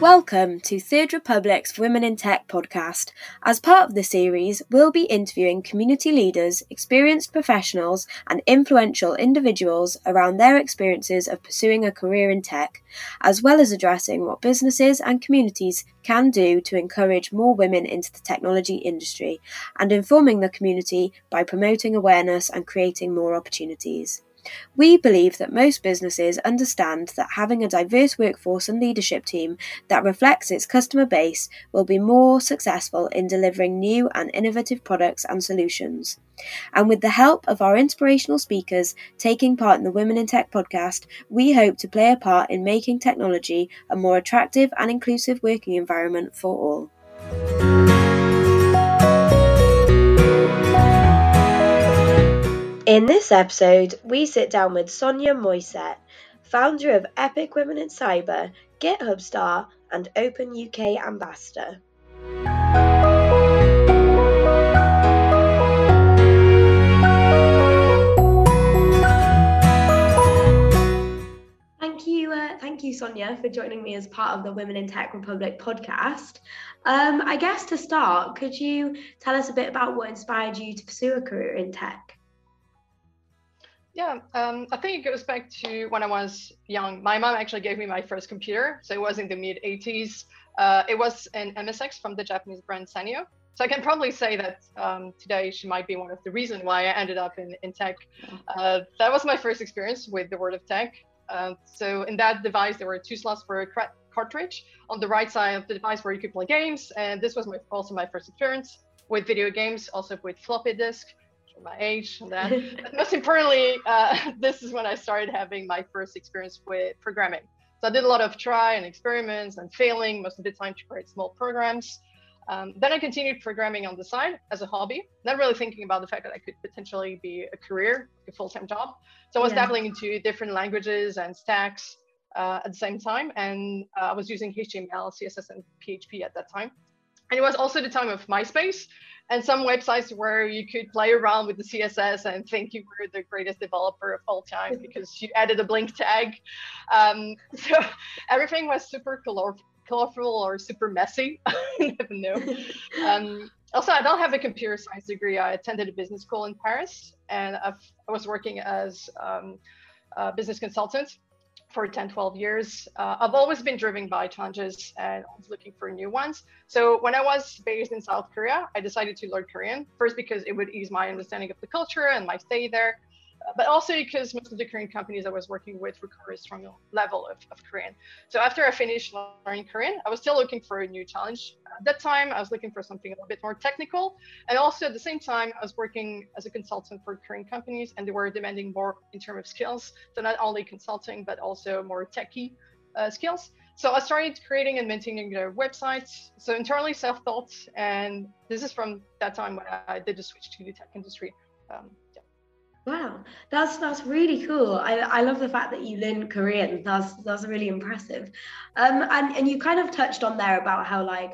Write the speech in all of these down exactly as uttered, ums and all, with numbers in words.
Welcome to Third Republic's Women in Tech podcast. As part of the series, we'll be interviewing community leaders, experienced professionals, and influential individuals around their experiences of pursuing a career in tech, as well as addressing what businesses and communities can do to encourage more women into the technology industry, and informing the community by promoting awareness and creating more opportunities. We believe that most businesses understand that having a diverse workforce and leadership team that reflects its customer base will be more successful in delivering new and innovative products and solutions. And with the help of our inspirational speakers taking part in the Women in Tech podcast, we hope to play a part in making technology a more attractive and inclusive working environment for all. In this episode, we sit down with Sonia Moisset, founder of Epic Women in Cyber, GitHub star, and Open U K ambassador. Thank you, uh, thank you, Sonia, for joining me as part of the Women in Tech Republic podcast. Um, I guess to start, could you tell us a bit about what inspired you to pursue a career in tech? Yeah, um, I think it goes back to when I was young. My mom actually gave me my first computer, so it was in the mid eighties. Uh, it was an M S X from the Japanese brand Sanyo. So I can probably say that um, today she might be one of the reasons why I ended up in, in tech. Uh, that was my first experience with the world of tech. Uh, so in that device, there were two slots for a cartridge. On the right side of the device where you could play games. And this was my, also my first experience with video games, also with floppy disk. My age and that. But most importantly, uh, this is when I started having my first experience with programming. So I did a lot of try and experiments and failing most of the time to create small programs. Um, then I continued programming on the side as a hobby, not really thinking about the fact that I could potentially be a career, a full-time job. So I was yeah. dabbling into different languages and stacks uh, at the same time. And uh, I was using H T M L, C S S, and P H P at that time. And it was also the time of MySpace and some websites where you could play around with the C S S and think you were the greatest developer of all time because you added a blink tag. Um, so everything was super color colorful or super messy. You never know. Um, also, I don't have a computer science degree. I attended a business school in Paris, and I've, I was working as um, a business consultant for ten, twelve years. Uh, I've always been driven by challenges and always looking for new ones. So when I was based in South Korea, I decided to learn Korean, first because it would ease my understanding of the culture and my stay there, uh, but also because most of the Korean companies I was working with require a strong level of, of Korean. So after I finished learning Korean, I was still looking for a new challenge. At that time, I was looking for something a little bit more technical. And also at the same time, I was working as a consultant for Korean companies, and they were demanding more in terms of skills. So not only consulting, but also more techie uh, skills. So I started creating and maintaining their websites. So internally self-taught. And this is from that time when I did the switch to the tech industry. Um, yeah. Wow, that's that's really cool. I, I love the fact that you learned Korean. That's that's really impressive. Um, and, and you kind of touched on there about how, like,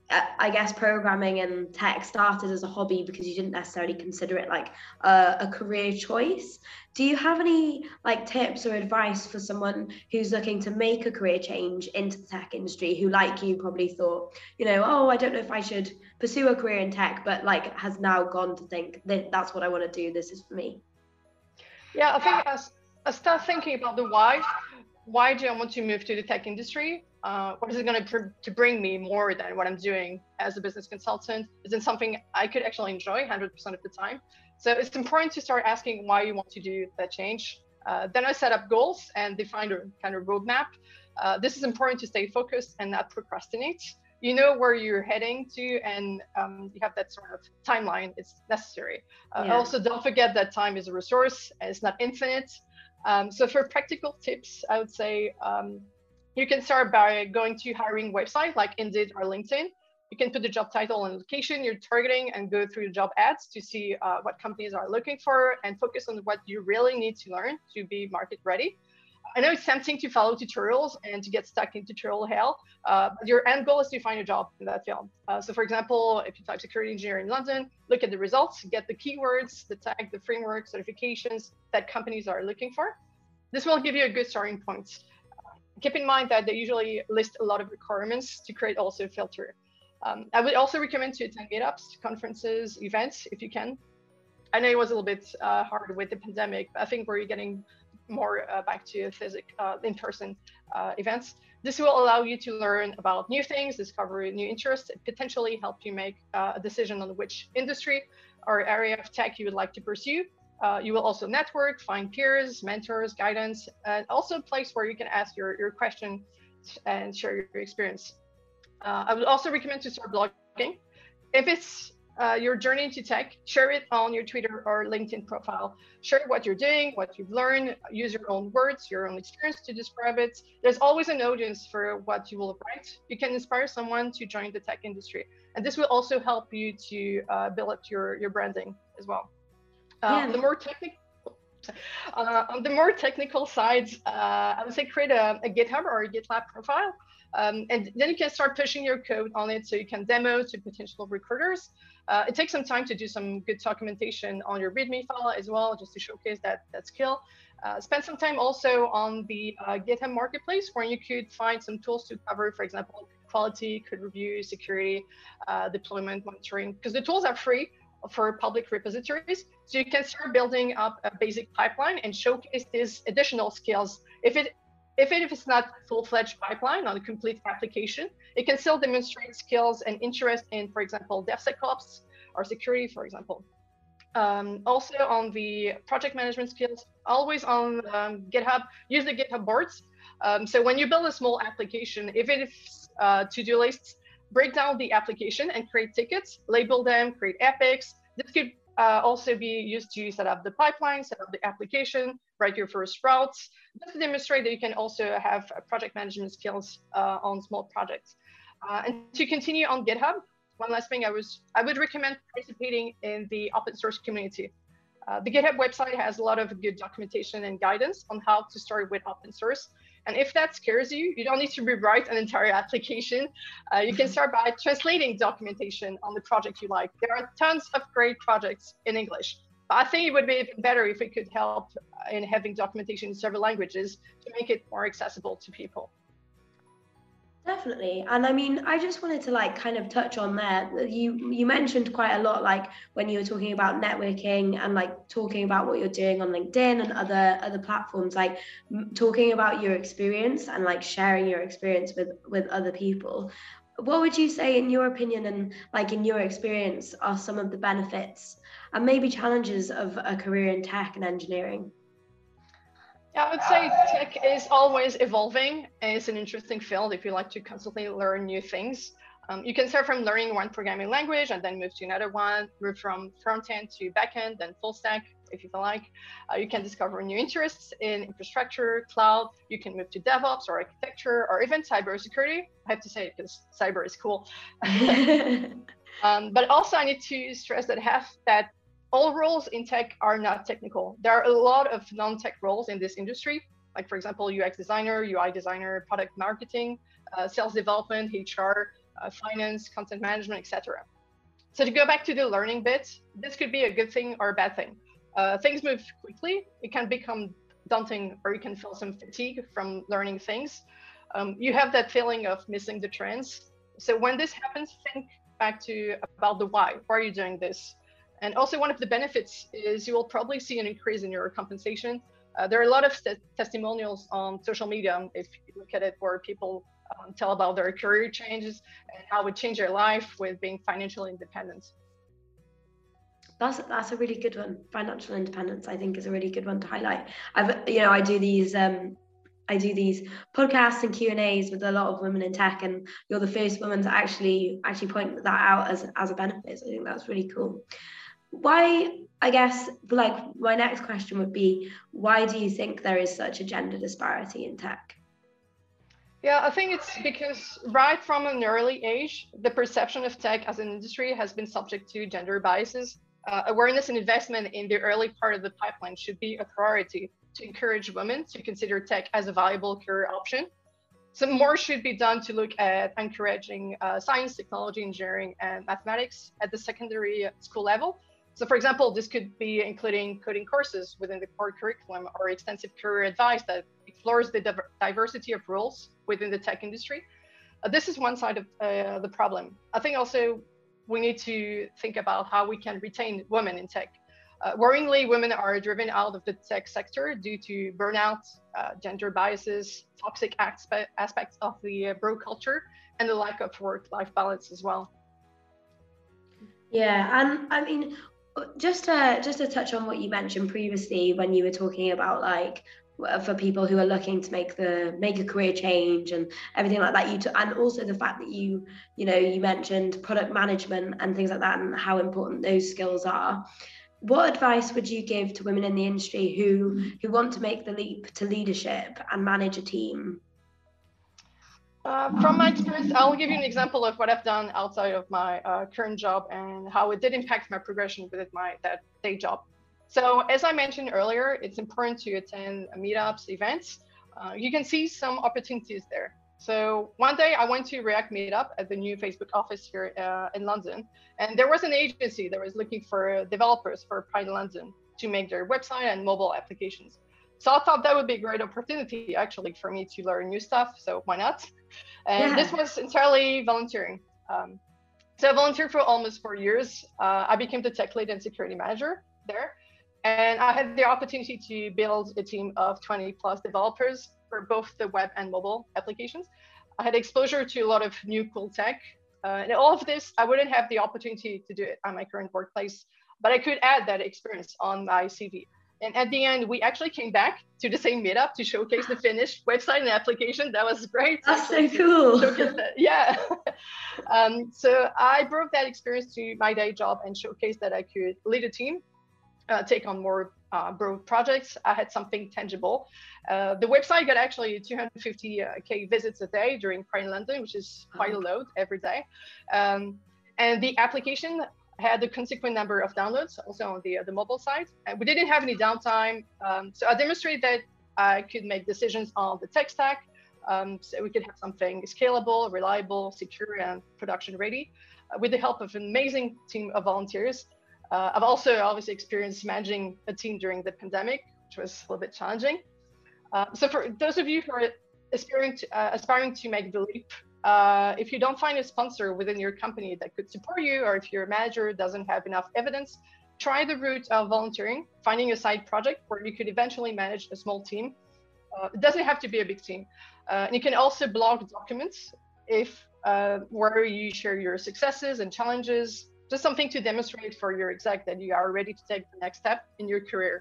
I guess programming and tech started as a hobby because you didn't necessarily consider it like a, a career choice. Do you have any like tips or advice for someone who's looking to make a career change into the tech industry, who, like you, probably thought, you know, oh, I don't know if I should pursue a career in tech, but like has now gone to think that that's what I want to do. This is for me. Yeah, I think as I start thinking about the why, why do I want to move to the tech industry? Uh, what is it going to pr- to bring me more than what I'm doing as a business consultant? Is it something I could actually enjoy one hundred percent of the time? So it's important to start asking why you want to do that change. Uh, then I set up goals and define a kind of roadmap. Uh, this is important to stay focused and not procrastinate. You know where you're heading to, and um, you have that sort of timeline. It's necessary. Uh, yeah. Also, don't forget that time is a resource and it's not infinite. Um, so for practical tips, I would say um, you can start by going to hiring websites like Indeed or LinkedIn. You can put the job title and location you're targeting and go through the job ads to see uh, what companies are looking for and focus on what you really need to learn to be market ready. I know it's tempting to follow tutorials and to get stuck in tutorial hell, uh, but your end goal is to find a job in that field. Uh, so for example, if you type security engineer in London, look at the results, get the keywords, the tag, the framework, certifications that companies are looking for. This will give you a good starting point. keep in mind that they usually list a lot of requirements to create also a filter. Um, I would also recommend to attend meetups, conferences, events if you can. I know it was a little bit uh, hard with the pandemic, but I think we're getting more uh, back to physic, uh, in-person uh, events. This will allow you to learn about new things, discover new interests, and potentially help you make uh, a decision on which industry or area of tech you would like to pursue. Uh, you will also network, find peers, mentors, guidance, and also a place where you can ask your, your question and share your experience. Uh, I would also recommend to start blogging. If it's uh, your journey into tech, share it on your Twitter or LinkedIn profile. Share what you're doing, what you've learned, use your own words, your own experience to describe it. There's always an audience for what you will write. You can inspire someone to join the tech industry. And this will also help you to uh, build up your, your branding as well. Uh, yeah. The more technical Uh, on the more technical sides, uh, I would say create a, a GitHub or a GitLab profile. Um, and then you can start pushing your code on it so you can demo to potential recruiters. Uh, it takes some time to do some good documentation on your README file as well, just to showcase that, that skill. Uh, spend some time also on the uh, GitHub marketplace, where you could find some tools to cover, for example, quality, code review, security, uh, deployment monitoring, because the tools are free for public repositories. So you can start building up a basic pipeline and showcase these additional skills. If it if, it, if it's not full-fledged pipeline on a complete application, it can still demonstrate skills and interest in, for example, DevSecOps or security, for example. Um, also on the project management skills, always on um, GitHub, use the GitHub boards. Um, so when you build a small application, if it's uh, to-do lists, break down the application and create tickets, label them, create epics. This could uh, also be used to set up the pipeline, set up the application, write your first routes, just to demonstrate that you can also have project management skills uh, on small projects. Uh, and to continue on GitHub, one last thing I, was, I would recommend participating in the open source community. Uh, the GitHub website has a lot of good documentation and guidance on how to start with open source. And if that scares you, you don't need to rewrite an entire application. Uh, you can start by translating documentation on the project you like. There are tons of great projects in English. But I think it would be even better if it could help in having documentation in several languages to make it more accessible to people. Definitely. And I mean, I just wanted to like kind of touch on there. You you mentioned quite a lot, like when you were talking about networking and like talking about what you're doing on LinkedIn and other other platforms, like talking about your experience and like sharing your experience with with other people. What would you say, in your opinion and like in your experience, are some of the benefits and maybe challenges of a career in tech and engineering? Yeah, I would say tech is always evolving, and it's an interesting field if you like to constantly learn new things. Um, you can start from learning one programming language and then move to another one, move from front end to back end, then full stack, if you feel like. Uh, you can discover new interests in infrastructure, cloud. You can move to DevOps or architecture or even cybersecurity. I have to say it because cyber is cool. um, but also I need to stress that half that all roles in tech are not technical. There are a lot of non-tech roles in this industry, like for example, U X designer, U I designer, product marketing, uh, sales development, H R, uh, finance, content management, et cetera. So to go back to the learning bit, this could be a good thing or a bad thing. Uh, things move quickly. It can become daunting, or you can feel some fatigue from learning things. Um, you have that feeling of missing the trends. So when this happens, think back to about the why. Why are you doing this? And also one of the benefits is you will probably see an increase in your compensation. Uh, there are a lot of testimonials on social media, if you look at it, where people um, tell about their career changes and how it changed their life with being financially independent. That's that's a really good one. Financial independence, I think, is a really good one to highlight. I've you know I do these um I do these podcasts and Q and A's with a lot of women in tech, and you're the first woman to actually actually point that out as as a benefit. So I think that's really cool. Why, I guess, like my next question would be, why do you think there is such a gender disparity in tech? Yeah, I think it's because right from an early age, the perception of tech as an industry has been subject to gender biases. Uh, awareness and investment in the early part of the pipeline should be a priority to encourage women to consider tech as a viable career option. So more should be done to look at encouraging uh, science, technology, engineering, and mathematics at the secondary school level. So for example, this could be including coding courses within the core curriculum or extensive career advice that explores the diver- diversity of roles within the tech industry. Uh, this is one side of uh, the problem. I think also we need to think about how we can retain women in tech. Uh, worryingly, women are driven out of the tech sector due to burnout, uh, gender biases, toxic aspe- aspects of the uh, bro culture, and the lack of work-life balance as well. Yeah, and I mean, just to just to touch on what you mentioned previously when you were talking about like for people who are looking to make the make a career change and everything like that, you t- and also the fact that you you know you mentioned product management and things like that and how important those skills are. What advice would you give to women in the industry who who want to make the leap to leadership and manage a team? Uh, from my experience, I'll give you an example of what I've done outside of my uh, current job and how it did impact my progression with my that day job. So as I mentioned earlier, it's important to attend meetups, events. Uh, you can see some opportunities there. So one day I went to React Meetup at the new Facebook office here uh, in London, and there was an agency that was looking for developers for Pride London to make their website and mobile applications. So I thought that would be a great opportunity actually for me to learn new stuff. So why not? And yeah. This was entirely volunteering. Um, so I volunteered for almost four years. Uh, I became the tech lead and security manager there. And I had the opportunity to build a team of twenty plus developers for both the web and mobile applications. I had exposure to a lot of new cool tech. Uh, and all of this, I wouldn't have the opportunity to do it at my current workplace, but I could add that experience on my C V. And at the end, we actually came back to the same meetup to showcase the finished website and application. That was great. That's so cool. That. Yeah. um, so I brought that experience to my day job and showcased that I could lead a team, uh, take on more uh, broad projects. I had something tangible. Uh, the website got actually two hundred fifty K visits a day during Pride London, which is quite a load every day. Um, and the application had a consequent number of downloads also on the, uh, the mobile side. And we didn't have any downtime. Um, so I demonstrated that I could make decisions on the tech stack. Um, so we could have something scalable, reliable, secure, and production ready uh, with the help of an amazing team of volunteers. Uh, I've also obviously experienced managing a team during the pandemic, which was a little bit challenging. Uh, so for those of you who are aspiring to, uh, aspiring to make the leap, Uh, if you don't find a sponsor within your company that could support you, or if your manager doesn't have enough evidence, try the route of volunteering, finding a side project where you could eventually manage a small team. Uh, it doesn't have to be a big team. Uh, and you can also blog documents if uh, where you share your successes and challenges, just something to demonstrate for your exec that you are ready to take the next step in your career.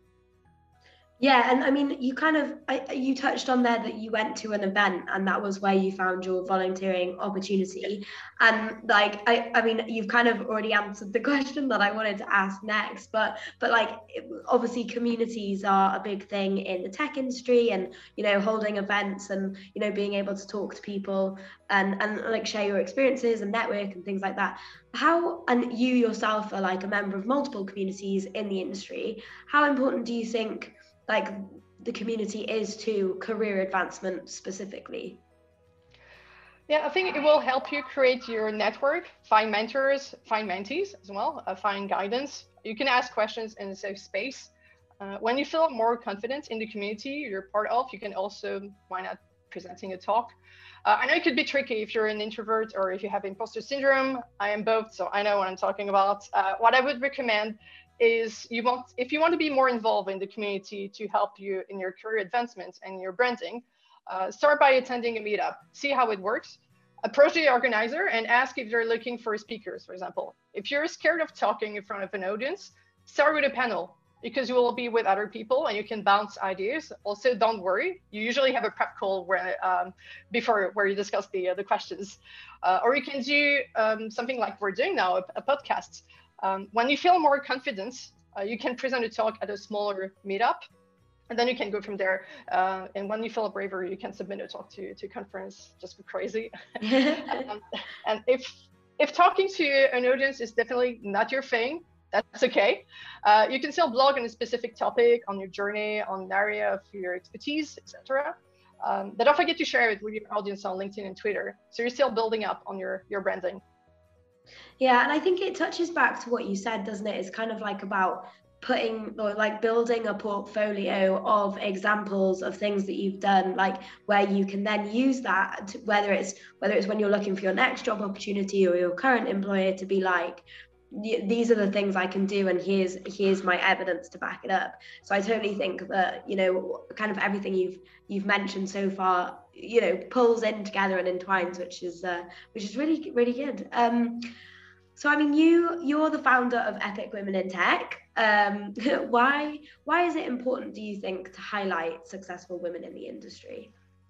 Yeah, and I mean, you kind of, I, you touched on there that you went to an event and that was where you found your volunteering opportunity. And like, I, I mean, you've kind of already answered the question that I wanted to ask next, but, but like, obviously communities are a big thing in the tech industry and, you know, holding events and, you know, being able to talk to people and, and like share your experiences and network and things like that. How, and you yourself are like a member of multiple communities in the industry. How important do you think like the community is to career advancement specifically? Yeah, I think it will help you create your network, find mentors, find mentees as well, uh, find guidance. You can ask questions in a safe space. Uh, when you feel more confident in the community you're part of, you can also, why not presenting a talk? Uh, I know it could be tricky if you're an introvert or if you have imposter syndrome. I am both, so I know what I'm talking about. Uh, what I would recommend is you want, if you want to be more involved in the community to help you in your career advancement and your branding, uh, start by attending a meetup, see how it works, approach the organizer and ask if they're looking for speakers, for example. If you're scared of talking in front of an audience, start with a panel because you will be with other people and you can bounce ideas. Also, don't worry, you usually have a prep call where, um, before where you discuss the, uh, the questions. Uh, or you can do um, something like we're doing now, a, a podcast. Um, when you feel more confidence, uh, you can present a talk at a smaller meetup, and then you can go from there. Uh, and when you feel braver, you can submit a talk to to conference just for crazy. um, and if if talking to an audience is definitely not your thing, that's okay. Uh, you can still blog on a specific topic, on your journey, on an area of your expertise, et cetera. Um, but don't forget to share it with your audience on LinkedIn and Twitter. So you're still building up on your your branding. Yeah, and I think it touches back to what you said, doesn't it? It's kind of like about putting or like building a portfolio of examples of things that you've done, like where you can then use that to, whether it's whether it's when you're looking for your next job opportunity or your current employer, to be like, these are the things I can do, and here's here's my evidence to back it up. So I totally think that, you know, kind of everything you've you've mentioned so far, you know, pulls in together and entwines, which is uh, which is really really good. Um, so I mean, you you're the founder of Epic Women in Tech. Um, why why is it important, do you think, to highlight successful women in the industry?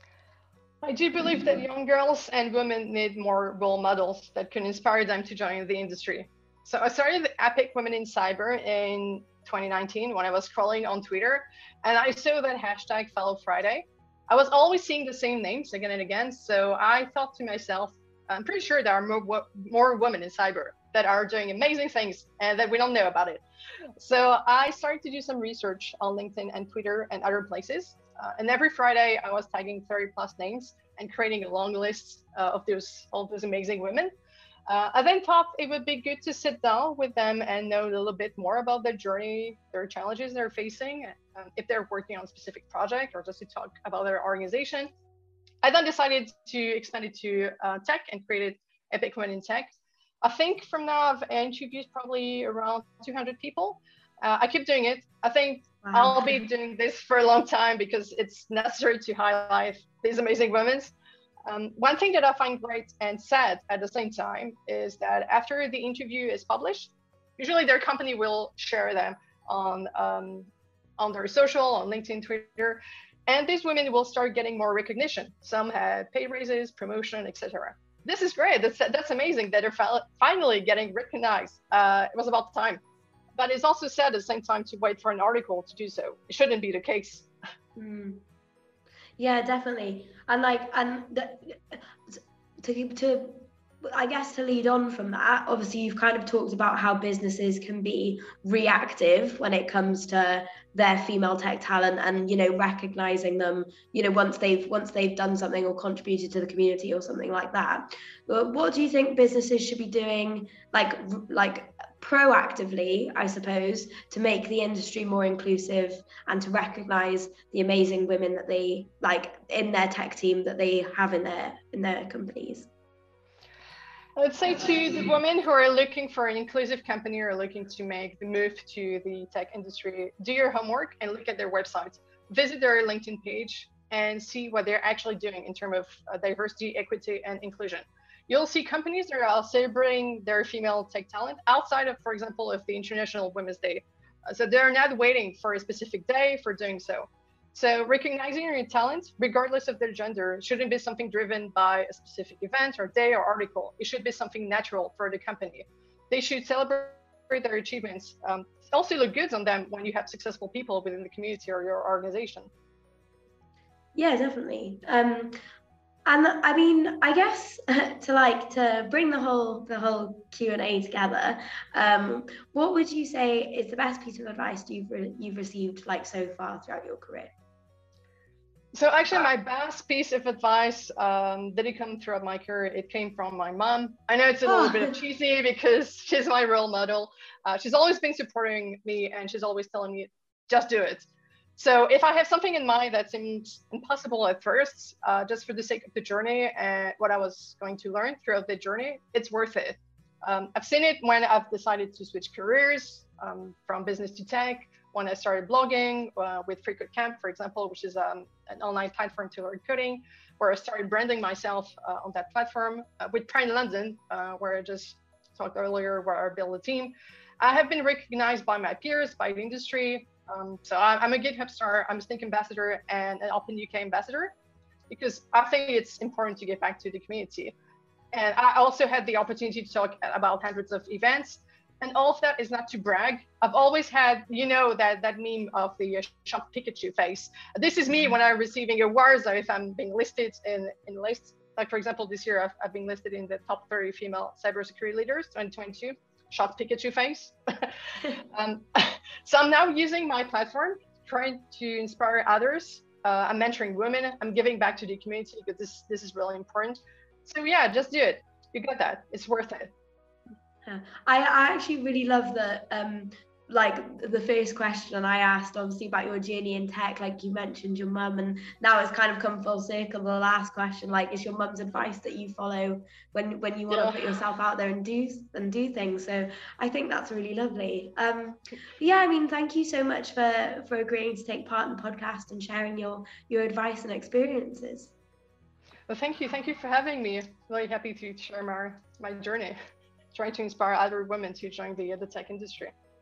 I do believe that young girls and women need more role models that can inspire them to join the industry. So I started Epic Women in Cyber in twenty nineteen when I was scrolling on Twitter, and I saw that hashtag Fellow Friday. I was always seeing the same names again and again, so I thought to myself, I'm pretty sure there are more, more women in cyber that are doing amazing things and that we don't know about it. So I started to do some research on LinkedIn and Twitter and other places. Uh, and every Friday I was tagging thirty plus names and creating a long list uh, of those all those amazing women. Uh, I then thought it would be good to sit down with them and know a little bit more about their journey, their challenges they're facing, um, if they're working on a specific project, or just to talk about their organization. I then decided to expand it to uh, tech and created Epic Women in Tech. I think from now I've interviewed probably around two hundred people. Uh, I keep doing it. I think wow. I'll be doing this for a long time because it's necessary to highlight these amazing women. Um, one thing that I find great and sad at the same time is that after the interview is published, usually their company will share them on, um, on their social, on LinkedIn, Twitter, and these women will start getting more recognition. Some had pay raises, promotion, et cetera. This is great. That's, that's amazing that they're finally getting recognized. Uh, it was about time. But it's also sad at the same time to wait for an article to do so. It shouldn't be the case. Mm. Yeah, definitely. And like, and the, to to I guess to lead on from that, obviously you've kind of talked about how businesses can be reactive when it comes to their female tech talent, and, you know, recognizing them, you know, once they've once they've done something or contributed to the community or something like that. But what do you think businesses should be doing, like like proactively, I suppose, to make the industry more inclusive and to recognize the amazing women that they like in their tech team that they have in their in their companies? I would say to the women who are looking for an inclusive company or looking to make the move to the tech industry, do your homework and look at their website. Visit their LinkedIn page and see what they're actually doing in terms of uh, diversity, equity, and inclusion. You'll see companies that are celebrating their female tech talent outside of, for example, of the International Women's Day. Uh, so they're not waiting for a specific day for doing so. So recognizing your talent, regardless of their gender, shouldn't be something driven by a specific event or day or article. It should be something natural for the company. They should celebrate their achievements. Um, also look good on them when you have successful people within the community or your organization. Yeah, definitely. Um, and I mean, I guess to like to bring the whole the whole Q and A together, um, what would you say is the best piece of advice you've re- you've received like so far throughout your career? So actually, my best piece of advice um, didn't come throughout my career. It came from my mom. I know it's a little oh. bit of cheesy because she's my role model. Uh, she's always been supporting me, and she's always telling me, just do it. So if I have something in mind that seems impossible at first, uh, just for the sake of the journey and what I was going to learn throughout the journey, it's worth it. Um, I've seen it when I've decided to switch careers um, from business to tech, when I started blogging uh, with FreeCodeCamp, for example, which is um, an online platform to learn coding, where I started branding myself uh, on that platform, uh, with Pride London, uh, where I just talked earlier, where I built a team. I have been recognized by my peers, by the industry. Um, so I'm a GitHub star, I'm a Snyk ambassador, and an Open U K ambassador, because I think it's important to give back to the community. And I also had the opportunity to talk about hundreds of events. And all of that is not to brag. I've always had, you know, that, that meme of the uh, Shop Pikachu face. This is me when I'm receiving awards, or if I'm being listed in, in lists. Like, for example, this year I've, I've been listed in the top thirty female cybersecurity leaders, twenty twenty-two, Shop Pikachu face. um, so I'm now using my platform, trying to inspire others. Uh, I'm mentoring women. I'm giving back to the community because this, this is really important. So yeah, just do it. You got that. It's worth it. I, I actually really love that um, like the first question I asked, obviously, about your journey in tech, like you mentioned your mum, and now it's kind of come full circle. The last question, like, is your mum's advice that you follow when when you want Yeah. to put yourself out there and do and do things. So I think that's really lovely. Um, but yeah, I mean, thank you so much for for agreeing to take part in the podcast and sharing your your advice and experiences. Well, thank you, thank you for having me. Really happy to share my my journey, trying to inspire other women to join the the tech industry.